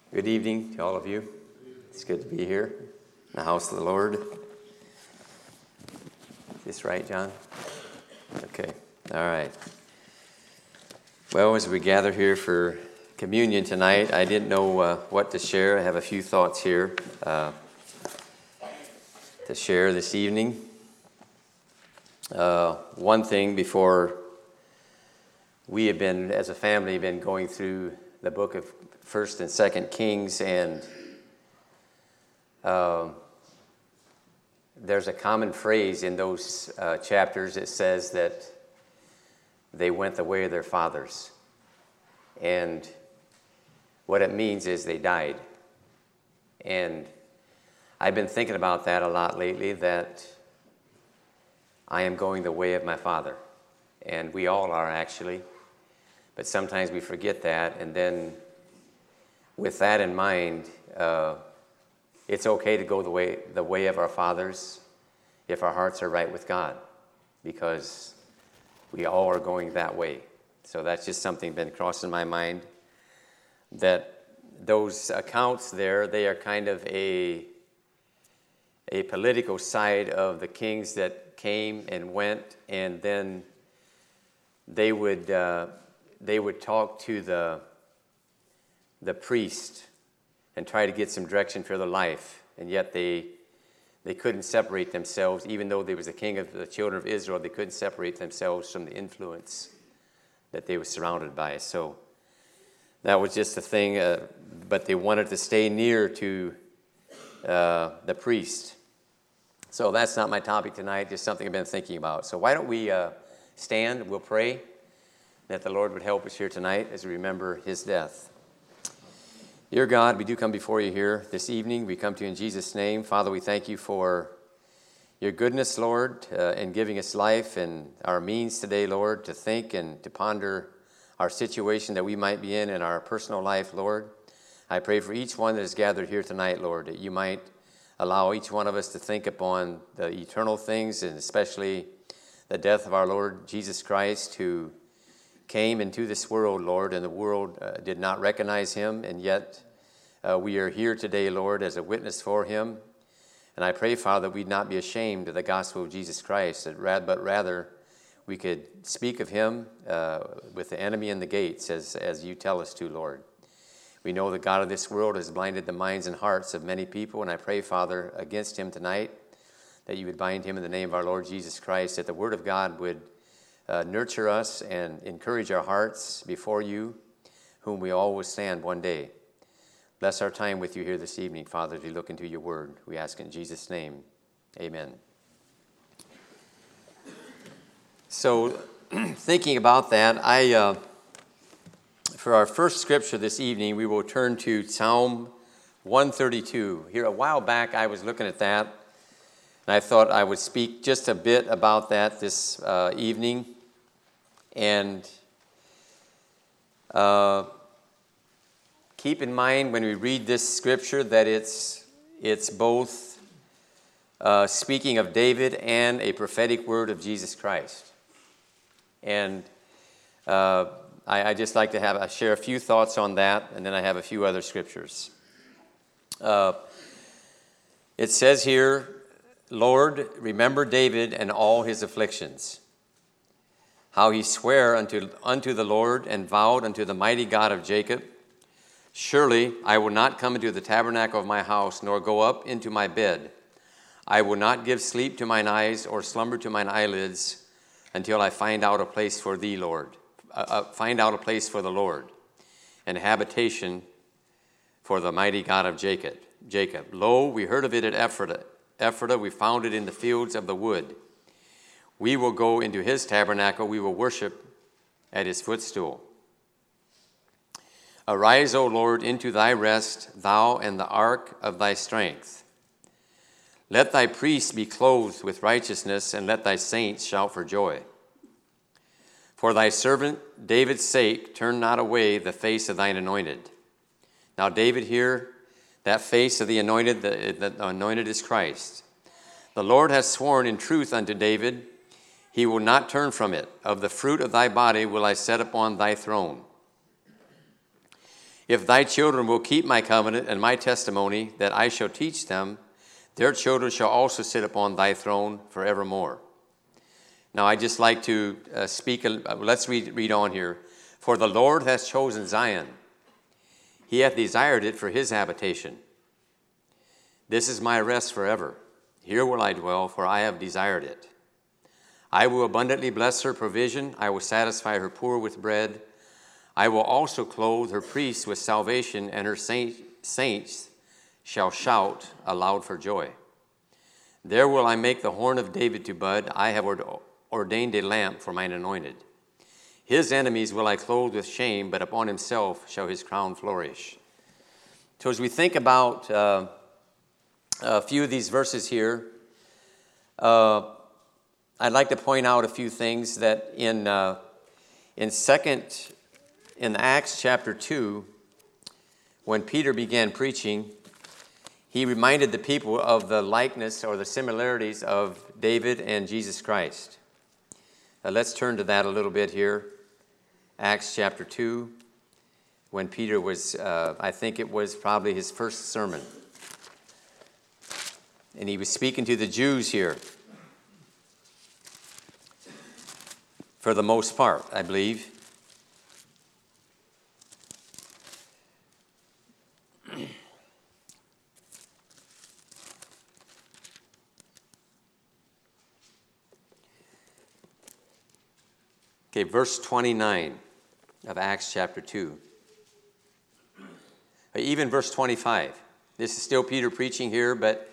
Good evening to all of you. It's good to be here in the house of the Lord. Is this right, John? Okay. All right. Well, as we gather here for communion tonight, I didn't know what to share. I have a few thoughts here to share this evening. One thing before we have been, as a family, been going through the book of 1st and 2nd Kings, and there's a common phrase in those chapters that says that they went the way of their fathers. And what it means is they died. And I've been thinking about that a lot lately, that I am going the way of my father. And we all are, actually. But sometimes we forget that, and then with that in mind, it's okay to go the way of our fathers if our hearts are right with God, because we all are going that way. So that's just something been crossing my mind, that those accounts there, they are kind of a political side of the kings that came and went, and then they would talk to the priest and try to get some direction for their life, and yet they couldn't separate themselves. Even though they was the king of the children of Israel, they couldn't separate themselves from the influence that they were surrounded by. So that was just a thing, but they wanted to stay near to the priest. So that's not my topic tonight, just something I've been thinking about. So why don't we stand, we'll pray that the Lord would help us here tonight as we remember his death. Dear God, we do come before you here this evening. We come to you in Jesus' name. Father, we thank you for your goodness, Lord, in giving us life and our means today, Lord, to think and to ponder our situation that we might be in our personal life, Lord. I pray for each one that is gathered here tonight, Lord, that you might allow each one of us to think upon the eternal things, and especially the death of our Lord Jesus Christ, who came into this world, Lord, and the world did not recognize him, and yet we are here today, Lord, as a witness for him. And I pray, Father, that we'd not be ashamed of the gospel of Jesus Christ, but rather we could speak of him with the enemy in the gates, as you tell us to, Lord. We know the God of this world has blinded the minds and hearts of many people, and I pray, Father, against him tonight, that you would bind him in the name of our Lord Jesus Christ, that the word of God would nurture us and encourage our hearts before you, whom we all will stand one day. Bless our time with you here this evening, Father, as we look into your word. We ask in Jesus' name. Amen. So, thinking about that, for our first scripture this evening, we will turn to Psalm 132. Here, a while back, I was looking at that, and I thought I would speak just a bit about that this evening. And keep in mind when we read this scripture that it's both speaking of David and a prophetic word of Jesus Christ. And I just like to share a few thoughts on that, and then I have a few other scriptures. It says here, Lord, remember David and all his afflictions, how he sware unto the Lord and vowed unto the mighty God of Jacob, surely I will not come into the tabernacle of my house, nor go up into my bed. I will not give sleep to mine eyes, or slumber to mine eyelids, until I find out a place for thee, Lord. Find out a place for the Lord, and habitation for the mighty God of Jacob. Lo, we heard of it at Ephratah, we found it in the fields of the wood. We will go into his tabernacle, we will worship at his footstool. Arise, O Lord, into thy rest, thou and the ark of thy strength. Let thy priests be clothed with righteousness, and let thy saints shout for joy. For thy servant David's sake, turn not away the face of thine anointed. Now David here, that face of the anointed is Christ. The Lord has sworn in truth unto David, he will not turn from it. Of the fruit of thy body will I set upon thy throne. If thy children will keep my covenant and my testimony that I shall teach them, their children shall also sit upon thy throne forevermore. Now, I just like to let's read on here. For the Lord has chosen Zion. He hath desired it for his habitation. This is my rest forever. Here will I dwell, for I have desired it. I will abundantly bless her provision. I will satisfy her poor with bread. I will also clothe her priests with salvation, and her saints shall shout aloud for joy. There will I make the horn of David to bud. I have ordained a lamp for mine anointed. His enemies will I clothe with shame, but upon himself shall his crown flourish. So as we think about a few of these verses here, I'd like to point out a few things that in Acts chapter 2, when Peter began preaching, he reminded the people of the likeness or the similarities of David and Jesus Christ. Let's turn to that a little bit here. Acts chapter 2, when Peter was, I think it was probably his first sermon. And he was speaking to the Jews here. For the most part, I believe. Okay, verse 29 of Acts chapter 2. Even verse 25. This is still Peter preaching here, but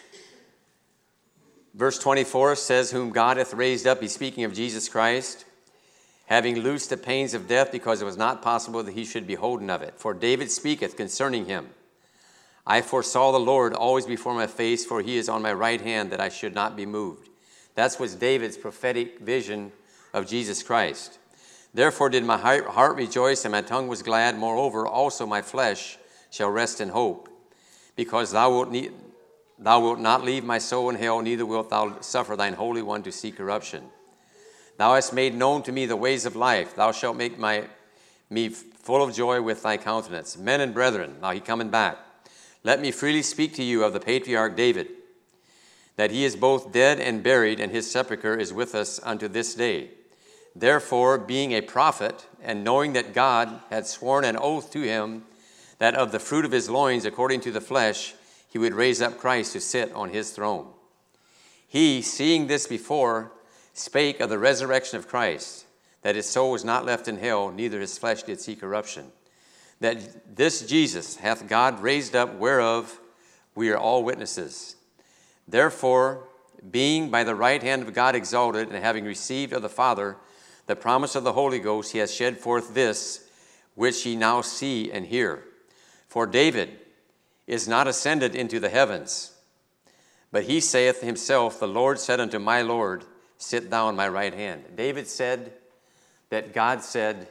verse 24 says, whom God hath raised up, he's speaking of Jesus Christ, having loosed the pains of death, because it was not possible that he should be holden of it. For David speaketh concerning him, I foresaw the Lord always before my face, for he is on my right hand, that I should not be moved. That was David's prophetic vision of Jesus Christ. Therefore did my heart rejoice, and my tongue was glad. Moreover, also my flesh shall rest in hope, because thou wilt not leave my soul in hell, neither wilt thou suffer thine Holy One to see corruption. Thou hast made known to me the ways of life. Thou shalt make me full of joy with thy countenance. Men and brethren, now he coming back, let me freely speak to you of the patriarch David, that he is both dead and buried, and his sepulchre is with us unto this day. Therefore, being a prophet, and knowing that God had sworn an oath to him, that of the fruit of his loins, according to the flesh, he would raise up Christ to sit on his throne. He, seeing this before, spake of the resurrection of Christ, that his soul was not left in hell, neither his flesh did see corruption. That this Jesus hath God raised up, whereof we are all witnesses. Therefore, being by the right hand of God exalted, and having received of the Father the promise of the Holy Ghost, he has shed forth this, which ye now see and hear. For David is not ascended into the heavens, but he saith himself, the Lord said unto my Lord, sit thou on my right hand. David said that God said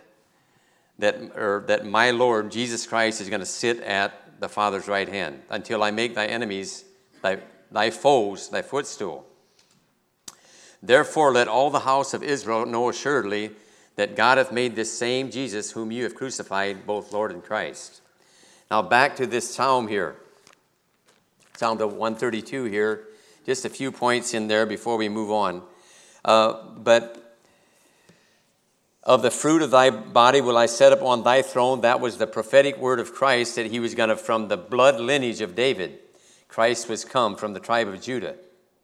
that my Lord, Jesus Christ, is going to sit at the Father's right hand until I make thy enemies, thy foes, thy footstool. Therefore let all the house of Israel know assuredly that God hath made this same Jesus, whom you have crucified, both Lord and Christ. Now back to this psalm here. Psalm 132 here. Just a few points in there before we move on. But of the fruit of thy body will I set upon thy throne. That was the prophetic word of Christ, that he was going to, from the blood lineage of David, Christ was come from the tribe of Judah.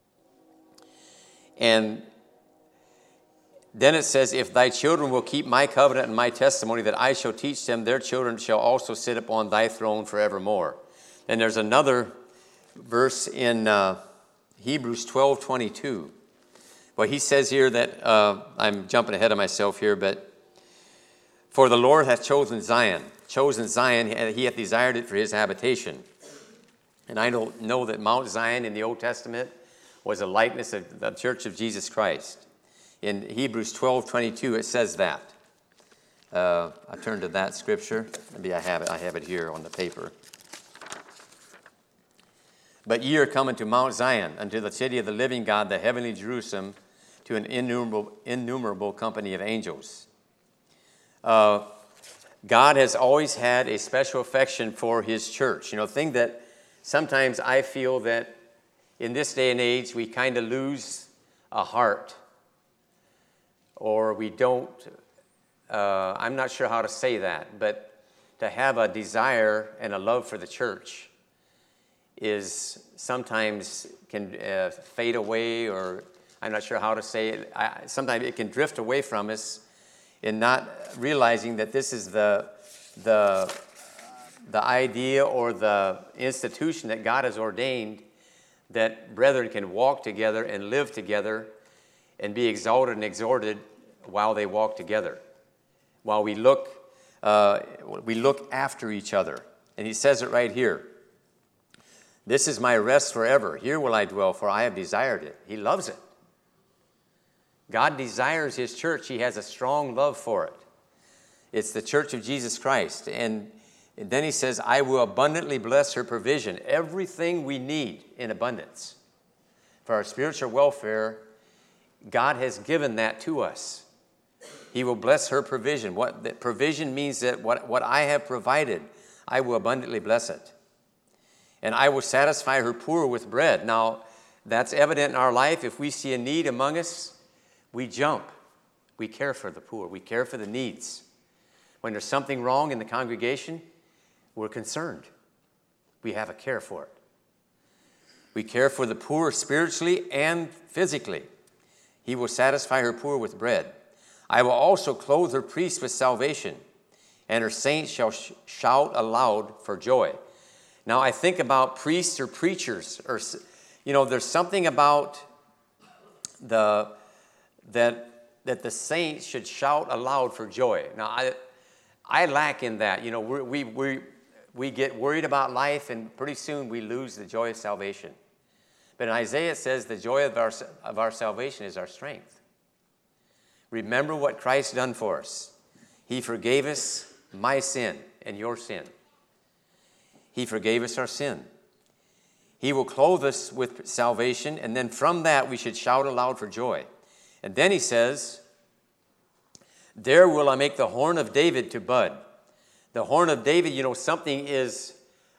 And then it says, if thy children will keep my covenant and my testimony that I shall teach them, their children shall also sit upon thy throne forevermore. And there's another verse in Hebrews 12:22. Well, he says here that, I'm jumping ahead of myself here, but for the Lord hath chosen Zion, he hath desired it for his habitation. And I don't know that Mount Zion in the Old Testament was a likeness of the church of Jesus Christ. In Hebrews 12:22, it says that. I turn to that scripture. Maybe I have it here on the paper. But ye are coming to Mount Zion, unto the city of the living God, the heavenly Jerusalem, to an innumerable company of angels. God has always had a special affection for his church. The thing that sometimes I feel that in this day and age we kind of lose a heart, or we don't, I'm not sure how to say that, but to have a desire and a love for the church is sometimes can fade away, or I'm not sure how to say it. Sometimes it can drift away from us in not realizing that this is the idea or the institution that God has ordained, that brethren can walk together and live together and be exalted and exhorted while they walk together, while we look after each other. And he says it right here. This is my rest forever. Here will I dwell, for I have desired it. He loves it. God desires his church. He has a strong love for it. It's the church of Jesus Christ. And then he says, I will abundantly bless her provision. Everything we need in abundance for our spiritual welfare, God has given that to us. He will bless her provision. That provision means that what I have provided, I will abundantly bless it. And I will satisfy her poor with bread. Now, that's evident in our life. If we see a need among us, we jump. We care for the poor. We care for the needs. When there's something wrong in the congregation, we're concerned. We have a care for it. We care for the poor spiritually and physically. He will satisfy her poor with bread. I will also clothe her priests with salvation, and her saints shall shout aloud for joy. Now, I think about priests or preachers, or there's something about that the saints should shout aloud for joy. Now, I lack in that. We get worried about life, and pretty soon we lose the joy of salvation. But in Isaiah it says the joy of our salvation is our strength. Remember what Christ done for us. He forgave us my sin and your sin. He forgave us our sin. He will clothe us with salvation, and then from that we should shout aloud for joy. And then he says, there will I make the horn of David to bud. The horn of David, something is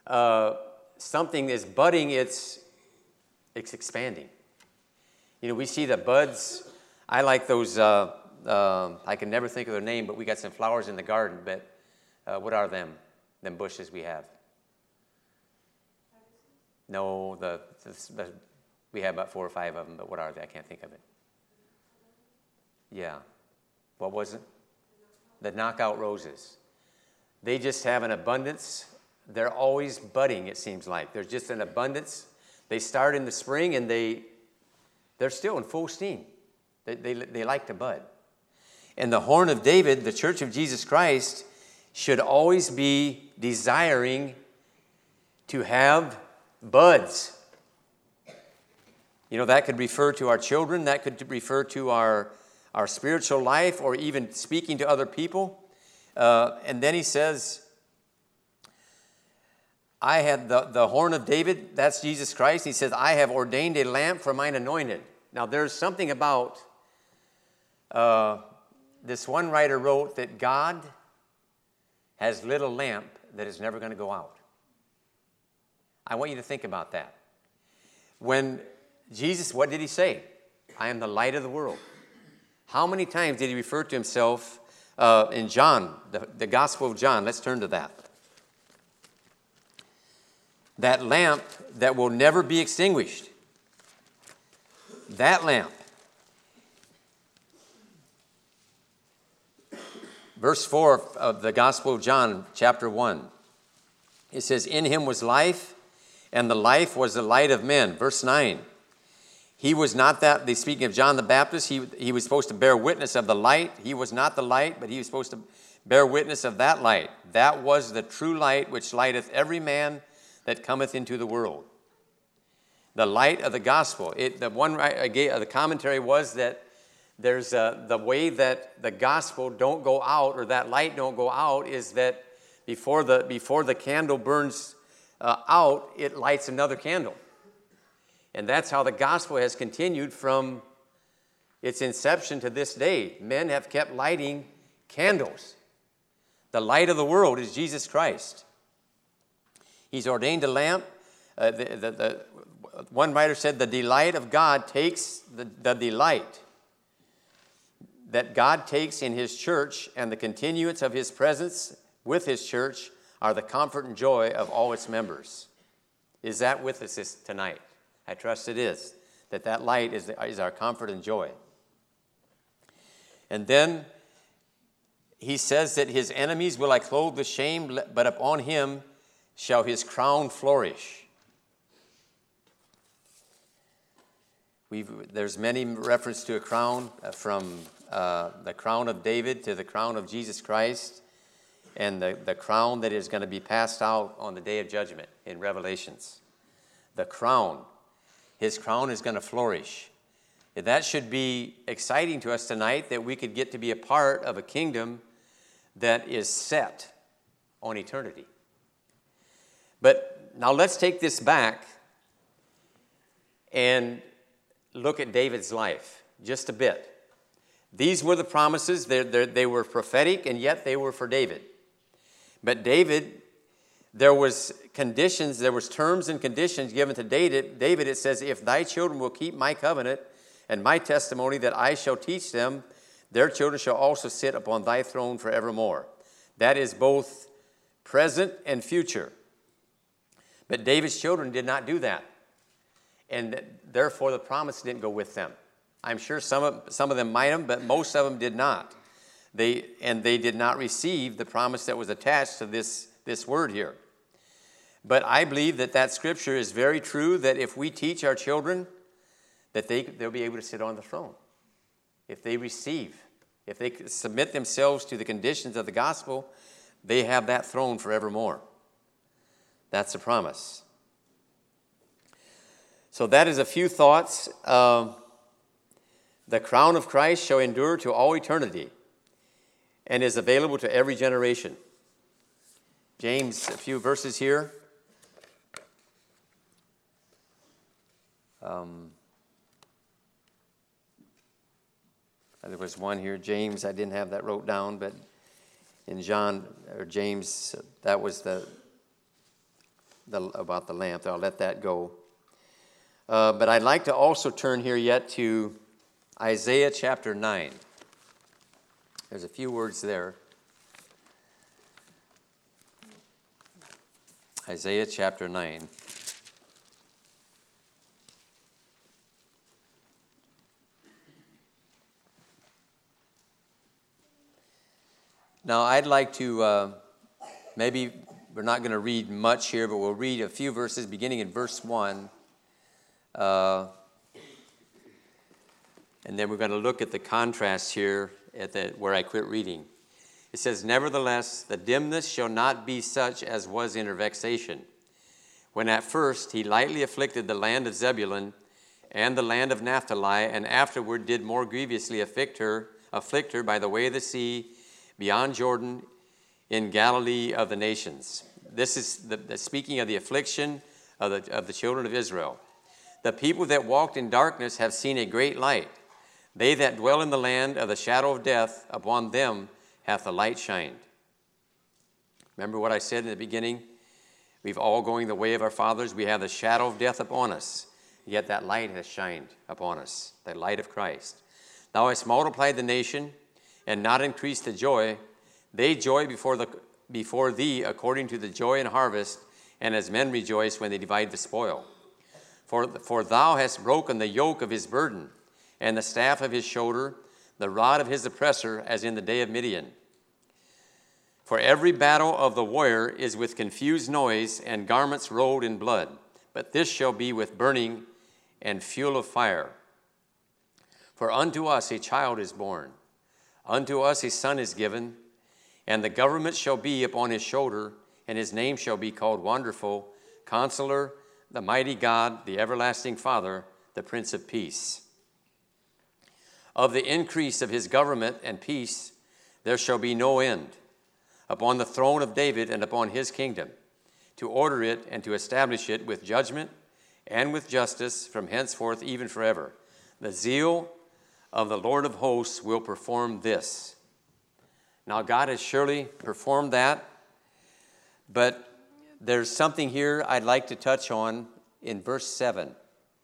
budding, it's expanding. We see the buds. I like those, I can never think of their name, but we got some flowers in the garden. But what are them bushes we have? No, we have about 4 or 5 of them, but what are they? I can't think of it. Yeah. What was it? The knockout roses. They just have an abundance. They're always budding, it seems like. There's just an abundance. They start in the spring, and they're still in full steam. They like to bud. And the horn of David, the church of Jesus Christ, should always be desiring to have buds. That could refer to our children. That could refer to our spiritual life, or even speaking to other people. And then he says, I had the horn of David, that's Jesus Christ. He says, I have ordained a lamp for mine anointed. Now, there's something about, this one writer wrote that God has lit a lamp that is never going to go out. I want you to think about that. When Jesus, what did he say? I am the light of the world. How many times did he refer to himself in John, the Gospel of John? Let's turn to that. That lamp that will never be extinguished. That lamp. Verse 4 of the Gospel of John, chapter 1. It says, in him was life, and the life was the light of men. Verse 9. He was not that, they speaking of John the Baptist, he was supposed to bear witness of the light. He was not the light, but he was supposed to bear witness of that light. That was the true light which lighteth every man that cometh into the world. The light of the gospel. The commentary was that there's the way that the gospel don't go out, or that light don't go out, is that before the candle burns out, it lights another candle. And that's how the gospel has continued from its inception to this day. Men have kept lighting candles. The light of the world is Jesus Christ. He's ordained a lamp. One writer said the delight of God takes the delight that God takes in his church and the continuance of his presence with his church are the comfort and joy of all its members. Is that with us tonight? I trust it is, that light is our comfort and joy. And then he says that his enemies will I clothe with shame, but upon him shall his crown flourish. There's many reference to a crown, from the crown of David to the crown of Jesus Christ, and the crown that is going to be passed out on the day of judgment in Revelations. The crown, his crown is going to flourish. That should be exciting to us tonight, that we could get to be a part of a kingdom that is set on eternity. But now let's take this back and look at David's life just a bit. These were the promises. They were prophetic, and yet they were for David. But David, there was conditions, there was terms and conditions given to David. It says, if thy children will keep my covenant and my testimony that I shall teach them, their children shall also sit upon thy throne forevermore. That is both present and future. But David's children did not do that. And therefore the promise didn't go with them. I'm sure some of them might have, but most of them did not. They did not receive the promise that was attached to this word here. But I believe that scripture is very true, that if we teach our children, that they'll be able to sit on the throne. If they submit themselves to the conditions of the gospel, they have that throne forevermore. That's a promise. So that is a few thoughts. The crown of Christ shall endure to all eternity and is available to every generation. James, a few verses here. There was one here, James. I didn't have that wrote down, but in James, that was the about the lamp. I'll let that go. But I'd like to also turn here yet to Isaiah chapter 9. There's a few words there. Isaiah chapter 9. Now, I'd like to, maybe we're not going to read much here, but we'll read a few verses beginning in verse 1. And then we're going to look at the contrast here where I quit reading. It says, nevertheless, the dimness shall not be such as was in her vexation, when at first he lightly afflicted the land of Zebulun and the land of Naphtali, and afterward did more grievously afflict her by the way of the sea, beyond Jordan, in Galilee of the nations. This is the speaking of the affliction of the children of Israel. The people that walked in darkness have seen a great light. They that dwell in the land of the shadow of death, upon them hath the light shined. Remember what I said in the beginning? We've all going the way of our fathers. We have the shadow of death upon us. Yet that light has shined upon us, the light of Christ. Thou hast multiplied the nation, and not increased the joy. They joy before thee according to the joy in harvest, and as men rejoice when they divide the spoil. For thou hast broken the yoke of his burden, and the staff of his shoulder, the rod of his oppressor, as in the day of Midian. For every battle of the warrior is with confused noise, and garments rolled in blood. But this shall be with burning and fuel of fire. For unto us a child is born, unto us a son is given, and the government shall be upon his shoulder, and his name shall be called Wonderful, Counselor, the Mighty God, the Everlasting Father, the Prince of Peace. Of the increase of his government and peace there shall be no end, upon the throne of David and upon his kingdom, to order it and to establish it with judgment and with justice from henceforth even forever. The zeal of the Lord of hosts will perform this. Now, God has surely performed that, but there's something here I'd like to touch on in verse 7.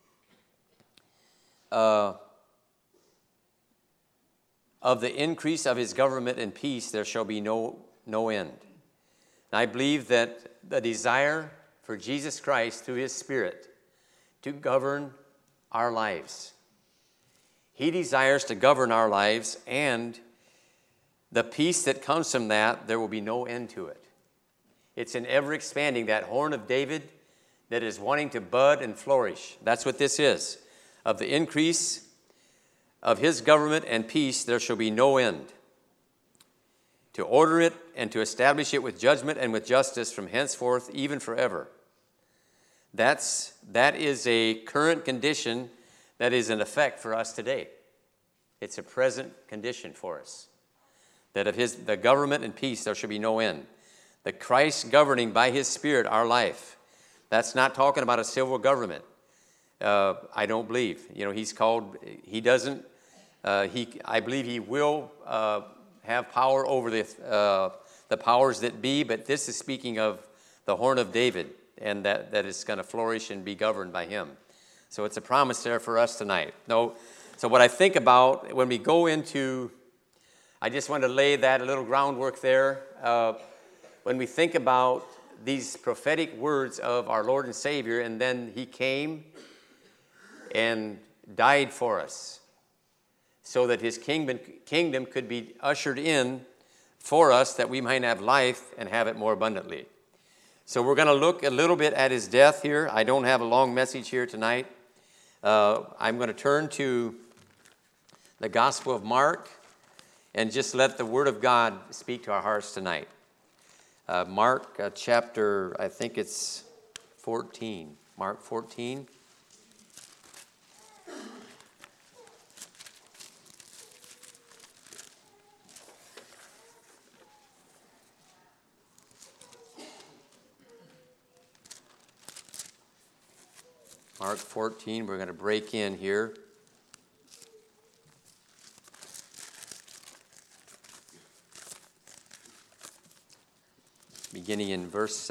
Of the increase of his government and peace there shall be no end. And I believe that the desire for Jesus Christ through his Spirit to govern our lives. He desires to govern our lives, and the peace that comes from that, there will be no end to it. It's an ever-expanding, that horn of David that is wanting to bud and flourish. That's what this is. Of the increase of his government and peace, there shall be no end. To order it and to establish it with judgment and with justice from henceforth, even forever. That is a current condition that is in effect for us today. It's a present condition for us. That of the government and peace, there shall be no end. The Christ governing by his Spirit our life. That's not talking about a civil government. I don't believe. He's called, he doesn't, I believe he will have power over the powers that be, but this is speaking of the horn of David, and that is going to flourish and be governed by him. So it's a promise there for us tonight. So what I think about when we go into, I just want to lay that a little groundwork there. When we think about these prophetic words of our Lord and Savior, and then he came and died for us so that his kingdom could be ushered in for us, that we might have life and have it more abundantly. So we're going to look a little bit at his death here. I don't have a long message here tonight. I'm going to turn to the Gospel of Mark and just let the Word of God speak to our hearts tonight. Mark chapter, I think it's 14. Mark 14. Mark 14, we're going to break in here. Beginning in verse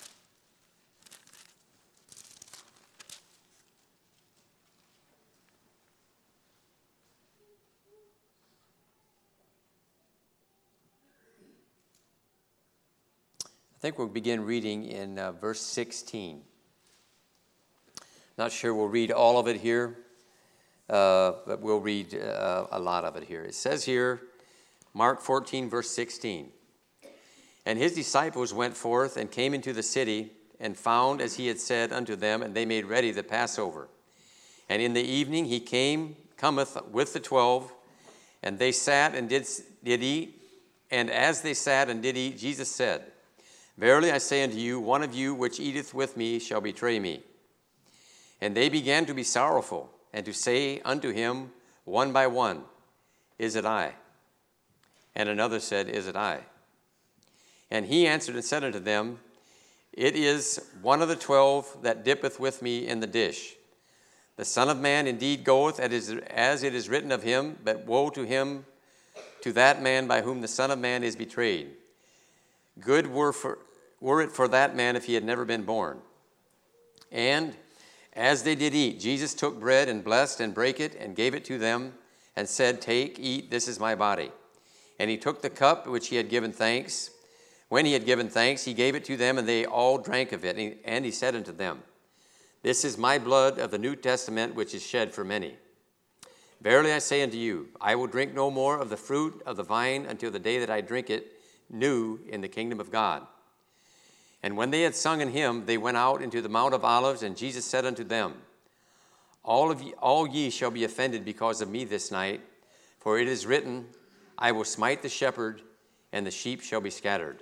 16. Not sure we'll read all of it here, but we'll read a lot of it here. It says here, Mark 14, verse 16. And his disciples went forth and came into the city and found as he had said unto them, and they made ready the Passover. And in the evening he cometh with the 12, and they sat and did eat. And as they sat and did eat, Jesus said, Verily I say unto you, one of you which eateth with me shall betray me. And they began to be sorrowful, and to say unto him one by one, Is it I? And another said, Is it I? And he answered and said unto them, It is one of the 12 that dippeth with me in the dish. The Son of Man indeed goeth as it is written of him, but woe to him, to that man by whom the Son of Man is betrayed. Good were it for that man if he had never been born. And as they did eat, Jesus took bread and blessed and brake it and gave it to them and said, Take, eat, this is my body. And he took the cup which he had given thanks. When he had given thanks, he gave it to them, and they all drank of it. And he said unto them, This is my blood of the New Testament, which is shed for many. Verily I say unto you, I will drink no more of the fruit of the vine until the day that I drink it new in the kingdom of God. And when they had sung an hymn, they went out into the Mount of Olives, and Jesus said unto them, All ye shall be offended because of me this night, for it is written, I will smite the shepherd, and the sheep shall be scattered.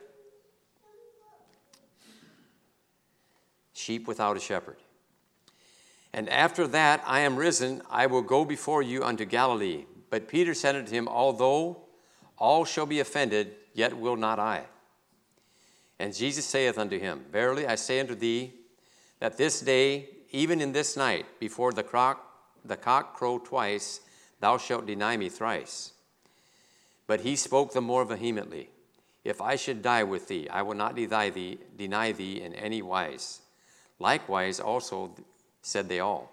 Sheep without a shepherd. And after that I am risen, I will go before you unto Galilee. But Peter said unto him, Although all shall be offended, yet will not I. And Jesus saith unto him, Verily I say unto thee, that this day, even in this night, before the cock crow twice, thou shalt deny me thrice. But he spoke the more vehemently, If I should die with thee, I will not deny thee in any wise. Likewise also said they all.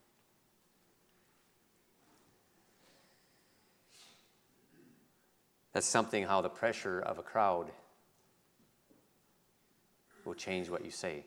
That's something how the pressure of a crowd will change what you say.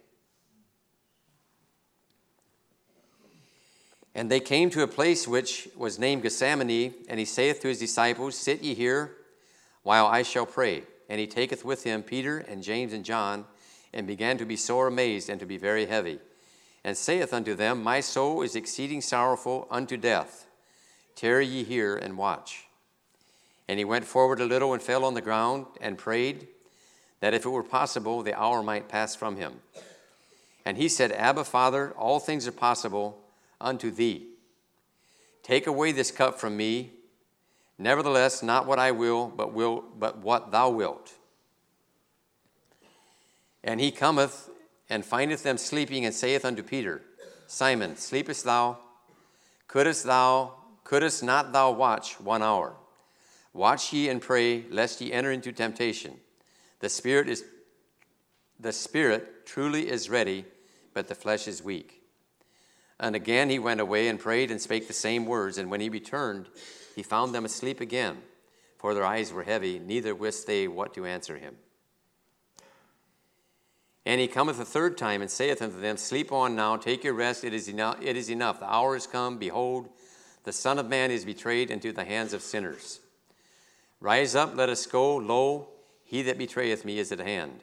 And they came to a place which was named Gethsemane, and he saith to his disciples, Sit ye here, while I shall pray. And he taketh with him Peter and James and John, and began to be sore amazed and to be very heavy, and saith unto them, My soul is exceeding sorrowful unto death. Tarry ye here and watch. And he went forward a little and fell on the ground and prayed, that if it were possible, the hour might pass from him. And he said, Abba, Father, all things are possible unto thee. Take away this cup from me. Nevertheless, not what I will, but what thou wilt. And he cometh and findeth them sleeping, and saith unto Peter, Simon, sleepest thou? Couldst not thou watch 1 hour? Watch ye and pray, lest ye enter into temptation. The spirit truly is ready, but the flesh is weak. And again he went away and prayed and spake the same words. And when he returned, he found them asleep again, for their eyes were heavy, neither wist they what to answer him. And he cometh a third time and saith unto them, Sleep on now, take your rest, it is enough. The hour is come, behold, the Son of Man is betrayed into the hands of sinners. Rise up, let us go, lo, he that betrayeth me is at hand.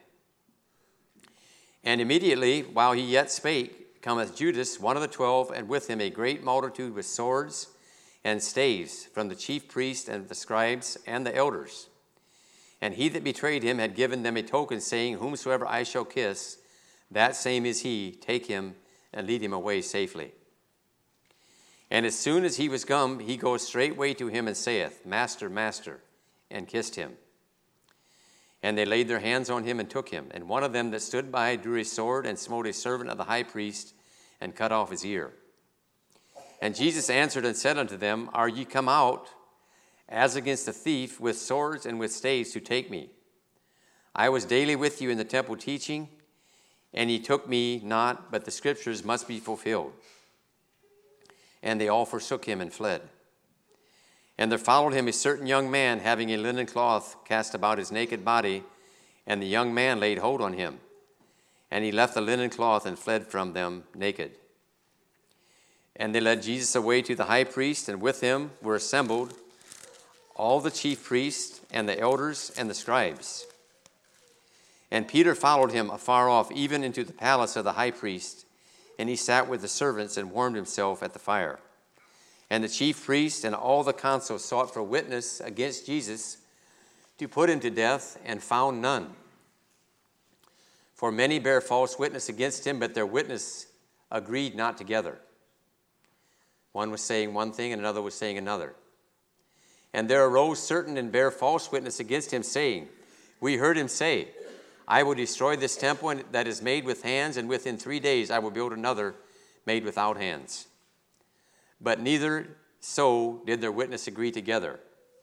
And immediately, while he yet spake, cometh Judas, one of the 12, and with him a great multitude with swords and staves from the chief priests and the scribes and the elders. And he that betrayed him had given them a token, saying, Whomsoever I shall kiss, that same is he. Take him and lead him away safely. And as soon as he was come, he goes straightway to him and saith, Master, Master, and kissed him. And they laid their hands on him and took him. And one of them that stood by drew a sword and smote a servant of the high priest and cut off his ear. And Jesus answered and said unto them, Are ye come out as against a thief with swords and with staves to take me? I was daily with you in the temple teaching, and ye took me not, but the scriptures must be fulfilled. And they all forsook him and fled. And there followed him a certain young man, having a linen cloth cast about his naked body, and the young man laid hold on him. And he left the linen cloth and fled from them naked. And they led Jesus away to the high priest, and with him were assembled all the chief priests and the elders and the scribes. And Peter followed him afar off, even into the palace of the high priest, and he sat with the servants and warmed himself at the fire. And the chief priests and all the council sought for witness against Jesus to put him to death, and found none. For many bare false witness against him, but their witness agreed not together. One was saying one thing, and another was saying another. And there arose certain and bare false witness against him, saying, We heard him say, I will destroy this temple that is made with hands, and within 3 days I will build another made without hands. But neither so did their witness agree together.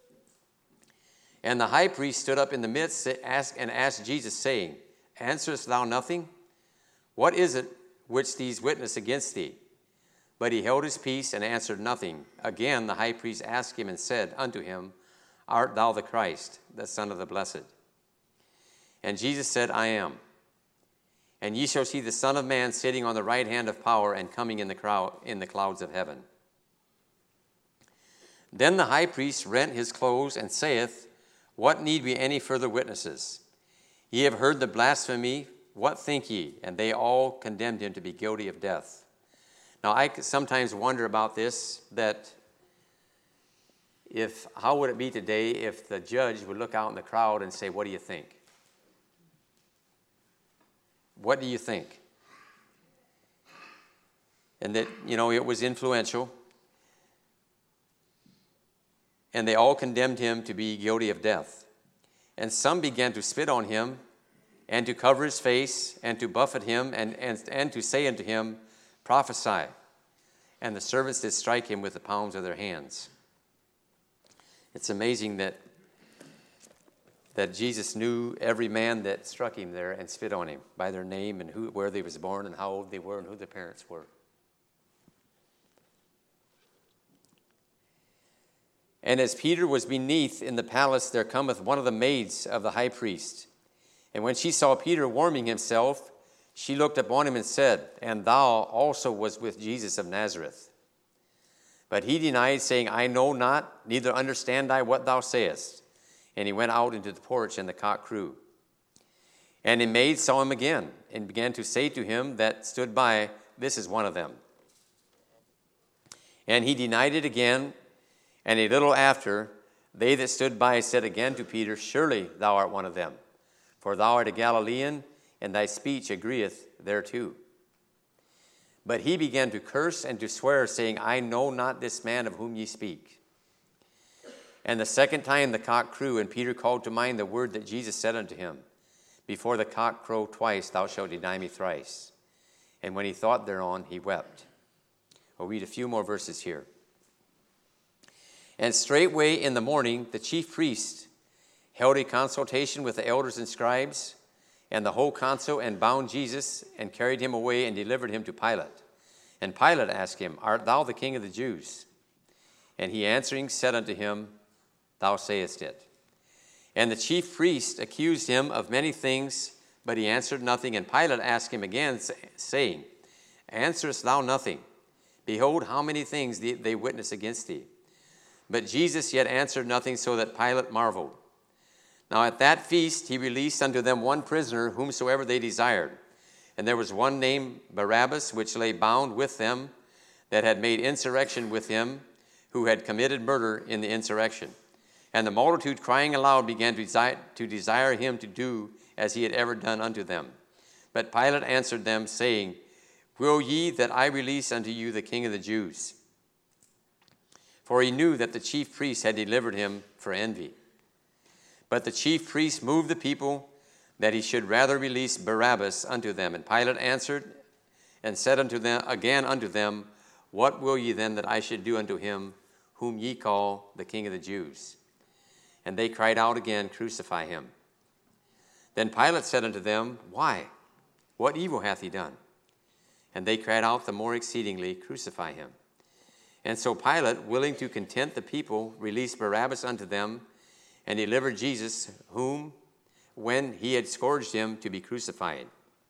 And the high priest stood up in the midst and asked Jesus, saying, Answerest thou nothing? What is it which these witness against thee? But he held his peace and answered nothing. Again the high priest asked him and said unto him, Art thou the Christ, the Son of the Blessed? And Jesus said, I am. And ye shall see the Son of Man sitting on the right hand of power and coming in the clouds of heaven. Then the high priest rent his clothes and saith, What need we any further witnesses? Ye have heard the blasphemy. What think ye? And they all condemned him to be guilty of death. Now I sometimes wonder about this, that how would it be today if the judge would look out in the crowd and say, What do you think? What do you think? And that, it was influential. And they all condemned him to be guilty of death. And some began to spit on him, and to cover his face, and to buffet him, and to say unto him, Prophesy. And the servants did strike him with the palms of their hands. It's amazing that that Jesus knew every man that struck him there and spit on him by their name and where they was born and how old they were and who their parents were. And as Peter was beneath in the palace, there cometh one of the maids of the high priest. And when she saw Peter warming himself, she looked upon him and said, And thou also was with Jesus of Nazareth. But he denied, saying, I know not, neither understand I what thou sayest. And he went out into the porch, and the cock crew. And the maid saw him again, and began to say to him that stood by, This is one of them. And he denied it again. And a little after, they that stood by said again to Peter, Surely thou art one of them, for thou art a Galilean, and thy speech agreeth thereto. But he began to curse and to swear, saying, I know not this man of whom ye speak. And the second time the cock crew, and Peter called to mind the word that Jesus said unto him, Before the cock crow twice, thou shalt deny me thrice. And when he thought thereon, he wept. We'll read a few more verses here. And straightway in the morning the chief priest held a consultation with the elders and scribes and the whole council, and bound Jesus, and carried him away, and delivered him to Pilate. And Pilate asked him, Art thou the king of the Jews? And he answering said unto him, Thou sayest it. And the chief priest accused him of many things, but he answered nothing. And Pilate asked him again, saying, Answerest thou nothing? Behold, how many things they witness against thee. But Jesus yet answered nothing, so that Pilate marveled. Now at that feast he released unto them one prisoner, whomsoever they desired. And there was one named Barabbas, which lay bound with them, that had made insurrection with him, who had committed murder in the insurrection. And the multitude, crying aloud, began to desire him to do as he had ever done unto them. But Pilate answered them, saying, Will ye that I release unto you the King of the Jews? For he knew that the chief priests had delivered him for envy. But the chief priests moved the people that he should rather release Barabbas unto them. And Pilate answered and said unto them, What will ye then that I should do unto him whom ye call the King of the Jews? And they cried out again, Crucify him. Then Pilate said unto them, Why? What evil hath he done? And they cried out the more exceedingly, Crucify him. And so Pilate, willing to content the people, released Barabbas unto them, and delivered Jesus, whom, when he had scourged him, to be crucified.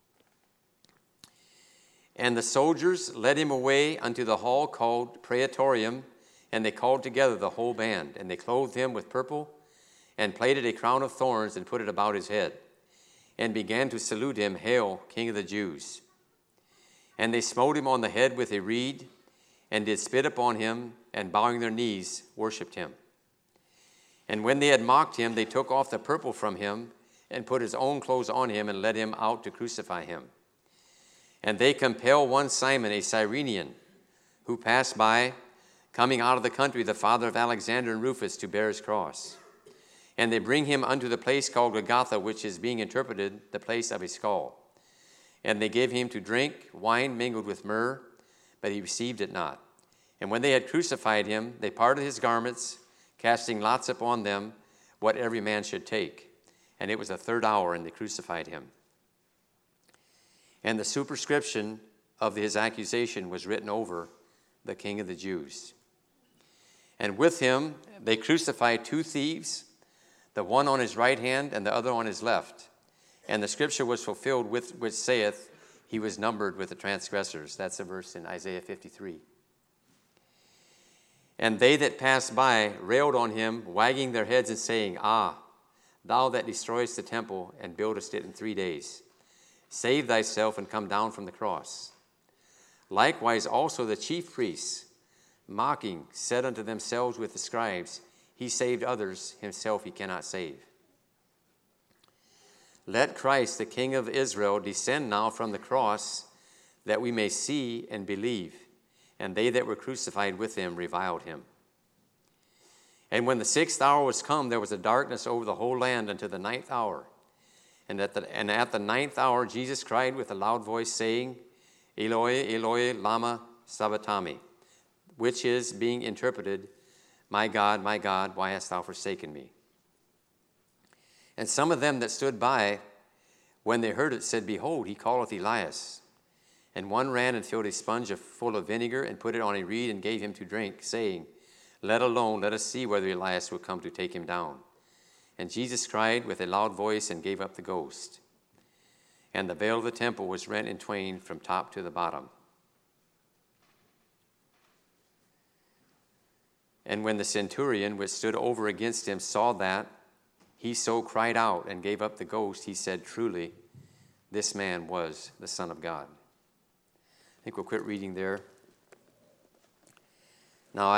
And the soldiers led him away unto the hall called Praetorium, and they called together the whole band. And they clothed him with purple, and plaited a crown of thorns, and put it about his head, and began to salute him, Hail, King of the Jews. And they smote him on the head with a reed, and did spit upon him, and bowing their knees, worshipped him. And when they had mocked him, they took off the purple from him, and put his own clothes on him, and led him out to crucify him. And they compel one Simon, a Cyrenian, who passed by, coming out of the country, the father of Alexander and Rufus, to bear his cross. And they bring him unto the place called Golgotha, which is being interpreted, the place of a skull. And they gave him to drink wine mingled with myrrh, but he received it not. And when they had crucified him, they parted his garments, casting lots upon them, what every man should take. And it was the third hour, and they crucified him. And the superscription of his accusation was written over, the King of the Jews. And with him they crucified two thieves, the one on his right hand and the other on his left. And the scripture was fulfilled, which saith, He was numbered with the transgressors. That's a verse in Isaiah 53. And they that passed by railed on him, wagging their heads and saying, Ah, thou that destroyest the temple and buildest it in 3 days, save thyself and come down from the cross. Likewise also the chief priests, mocking, said unto themselves with the scribes, He saved others, himself he cannot save. Let Christ, the King of Israel, descend now from the cross, that we may see and believe. And they that were crucified with him reviled him. And when the 6th hour was come, there was a darkness over the whole land unto the 9th hour. And at the 9th hour Jesus cried with a loud voice, saying, Eloi, Eloi, lama sabachthani, which is, being interpreted, my God, why hast thou forsaken me? And some of them that stood by, when they heard it, said, Behold, he calleth Elias. And one ran and filled a sponge full of vinegar, and put it on a reed, and gave him to drink, saying, Let alone, let us see whether Elias will come to take him down. And Jesus cried with a loud voice, and gave up the ghost. And the veil of the temple was rent in twain from top to the bottom. And when the centurion which stood over against him saw that, he so cried out and gave up the ghost, he said, Truly, this man was the Son of God. I think we'll quit reading there. Now,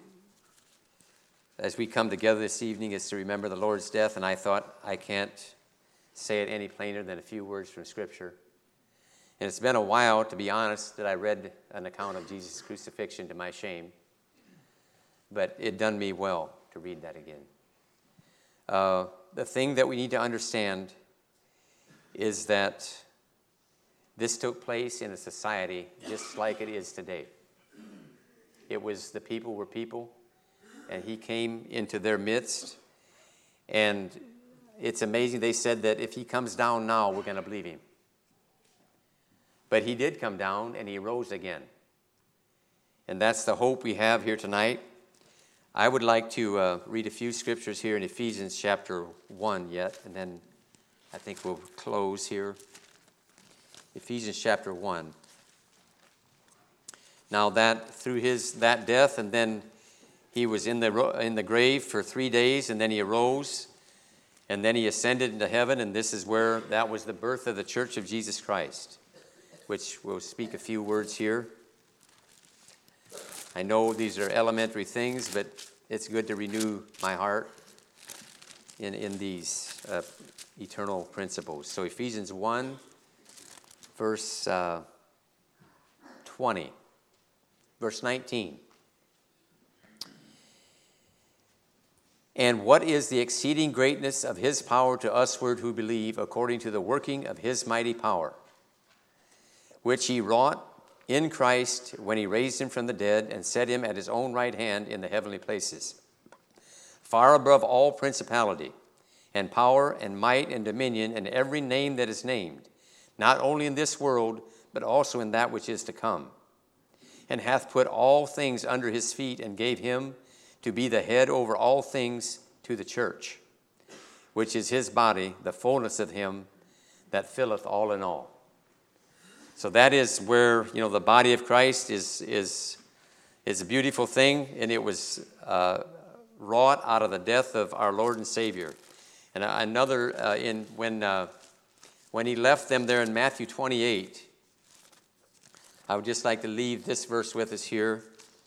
as we come together this evening, is to remember the Lord's death, and I thought I can't say it any plainer than a few words from Scripture. And it's been a while, to be honest, that I read an account of Jesus' crucifixion to my shame. But it done me well to read that again. The thing that we need to understand is that this took place in a society just like it is today. It was the people were people, and he came into their midst. And it's amazing, they said that if he comes down now, we're going to believe him. But he did come down, and he rose again. And that's the hope we have here tonight. I would like to read a few scriptures here in Ephesians chapter 1 yet, and then I think we'll close here. Ephesians chapter 1. Now that through that death, and then he was in the grave for 3 days, and then he arose, and then he ascended into heaven, and this is where that was the birth of the Church of Jesus Christ, which we'll speak a few words here. I know these are elementary things, but it's good to renew my heart in these eternal principles. So Ephesians 1, verse 20, verse 19. And what is the exceeding greatness of his power to usward who believe, according to the working of his mighty power, which he wrought in Christ when he raised him from the dead and set him at his own right hand in the heavenly places, far above all principality and power and might and dominion and every name that is named, not only in this world, but also in that which is to come, and hath put all things under his feet, and gave him to be the head over all things to the church, which is his body, the fullness of him that filleth all in all. So that is where, the body of Christ is a beautiful thing, and it was wrought out of the death of our Lord and Savior. And another, when he left them there in Matthew 28, I would just like to leave this verse with us here.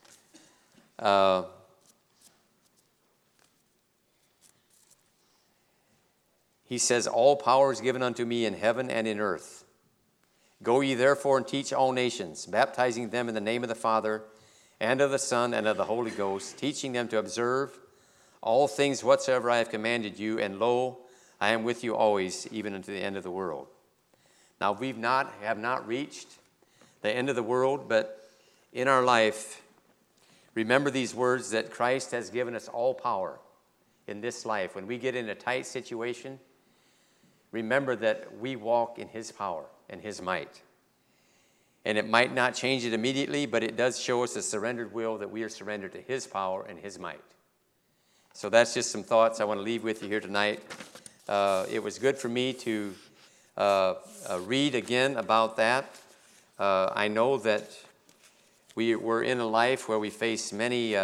He says, All power is given unto me in heaven and in earth. Go ye therefore and teach all nations, baptizing them in the name of the Father, and of the Son, and of the Holy Ghost, teaching them to observe all things whatsoever I have commanded you, and lo, I am with you always, even unto the end of the world. Now we have not reached the end of the world, but in our life, remember these words that Christ has given us all power in this life. When we get in a tight situation, remember that we walk in his power and his might. And it might not change it immediately, but it does show us a surrendered will that we are surrendered to his power and his might. So that's just some thoughts I want to leave with you here tonight. It was good for me to read again about that. I know that we're in a life where we face many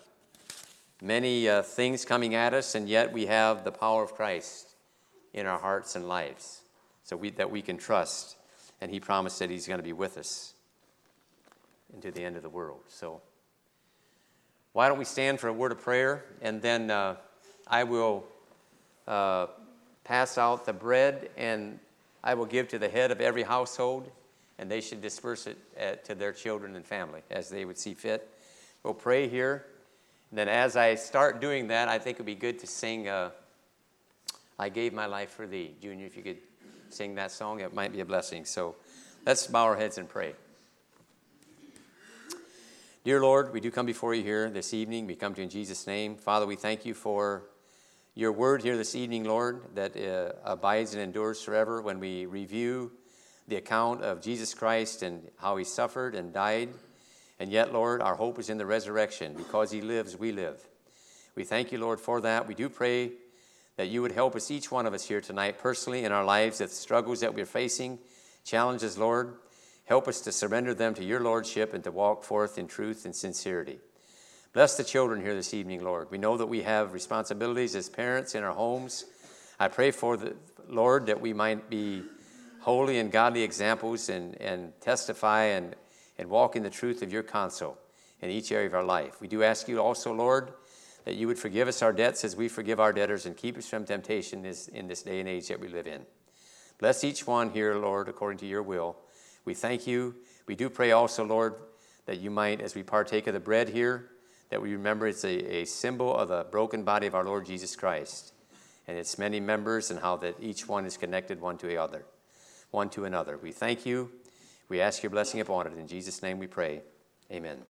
things coming at us, and yet we have the power of Christ in our hearts and lives, so that we can trust. And he promised that he's going to be with us into the end of the world. So why don't we stand for a word of prayer, and then I will pass out the bread, and I will give to the head of every household, and they should disperse it to their children and family as they would see fit. We'll pray here. And then as I start doing that, I think it would be good to sing I Gave My Life for Thee. Junior, if you could sing that song, it might be a blessing. So let's bow our heads and pray. Dear Lord, we do come before you here this evening. We come to you in Jesus' name. Father, we thank you for your word here this evening, Lord, that abides and endures forever when we review the account of Jesus Christ and how he suffered and died. And yet, Lord, our hope is in the resurrection. Because he lives, we live. We thank you, Lord, for that. We do pray that you would help us, each one of us here tonight, personally in our lives, that the struggles that we're facing, challenges, Lord, help us to surrender them to your lordship and to walk forth in truth and sincerity. Bless the children here this evening, Lord. We know that we have responsibilities as parents in our homes. I pray for the Lord that we might be holy and godly examples and testify and walk in the truth of your counsel in each area of our life. We do ask you also, Lord, that you would forgive us our debts as we forgive our debtors and keep us from temptation in this day and age that we live in. Bless each one here, Lord, according to your will. We thank you. We do pray also, Lord, that you might, as we partake of the bread here, that we remember it's a symbol of the broken body of our Lord Jesus Christ and its many members, and how that each one is connected one to another. We thank you. We ask your blessing upon it. In Jesus' name we pray. Amen.